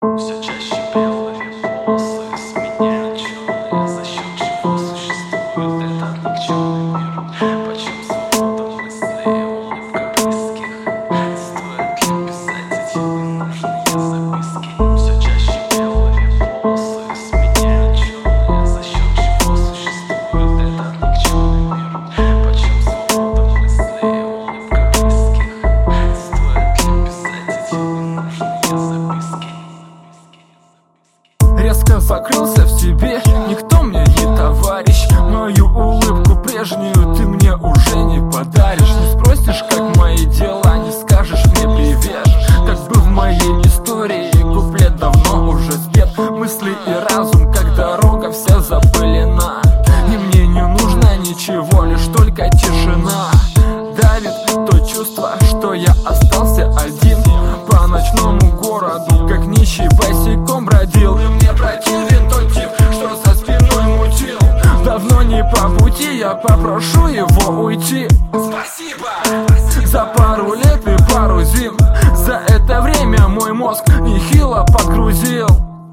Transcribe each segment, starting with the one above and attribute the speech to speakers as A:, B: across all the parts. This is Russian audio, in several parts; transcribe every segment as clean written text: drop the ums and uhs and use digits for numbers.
A: Все чаще белые полосы сменяют черные. За счет чего существует этот никчемный мир? Почем свобода мыслей и улыбка близких? Стоит ли писать эти ненужные записки? Все чаще белые полосы сменяют черные. За счет чего существует этот никчемный мир? Почем свобода мыслей и улыбка близких? Стоит ли писать эти ненужные записки?
B: Резко закрылся в себе, никто мне не товарищ. Мою улыбку прежнюю ты мне уже не подаришь. Не спросишь, как мои дела, не скажешь мне привет. Как бы в моей истории куплет давно уже спет. Мысли и разум, как дорога, вся запылена. И мне не нужно ничего, лишь только тишина. Давит то чувство, что я остался один по ночному городу, как нищий босиком бродил. И мне противен тот тип, что за спиной мутил. Давно не по пути, я попрошу его уйти. Спасибо за пару лет и пару зим. За это время мой мозг нехило подгрузил.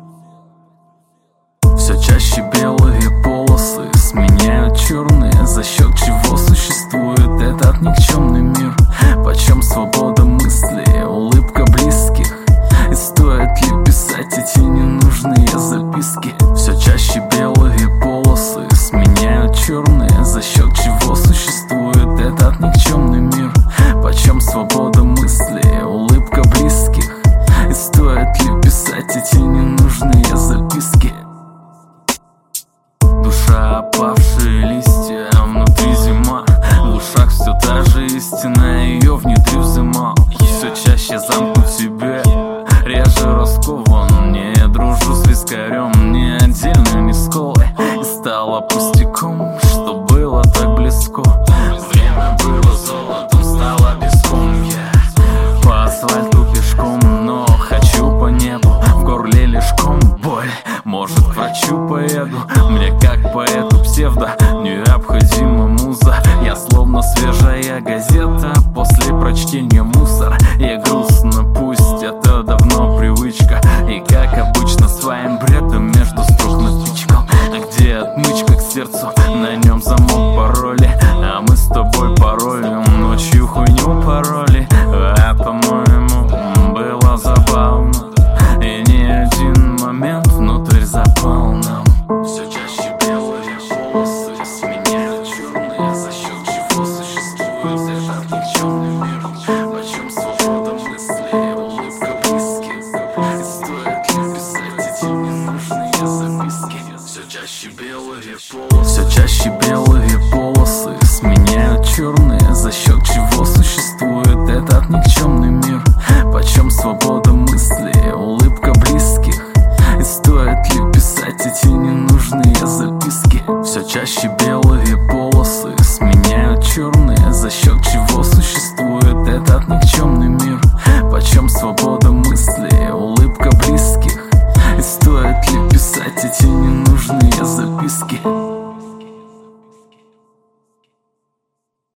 A: Все чаще белые полосы сменяют черные. За счет чего существует этот никчемный мир? Почем свобода мысли, улыбка близких? И стоит ли писать эти ненужные записки? Все чаще белые полосы сменяют черные. За счет чего существует этот никчемный мир? Почем свобода мысли, улыбка близких? И стоит ли писать эти ненужные записки? Душа, опавшие листья, внутри зима. В ушах все та же истина, ее внедрю взимал. Все чаще замкнут в себе, реже раскован. Не дружу с вискарем, не отдельно, не сколы. И стало пустяком, что было так близко. Время было золотом, стало песком. Я по асфальту пешком, но хочу по небу. В горле лишком боль, может к врачу поеду. Мне как поэту псевдо необходима муза. Я словно свежая газета, после прочтения мусор. И грустно, пусть это давно привычка. И как обычно своим бредом между строк натычкал. А где отмычка к сердцу, на нем замок пароли. А мы с тобой паролем ночью хуйню пароли. А по-моему было забавно. И ни один момент внутрь запал нам. Все чаще белые полосы сменяют черные. За счет чего существует этот никчемный мир? Почем свобода мыслей, улыбка близких? И стоит ли писать эти ненужные записки? Все чаще белые полосы. Все чаще белые полосы сменяют черные. За счет чего существует этот никчемный мир? Почем свобода мыслей, улыбка близких? И стоит ли писать эти ненужные записки? Все чаще белые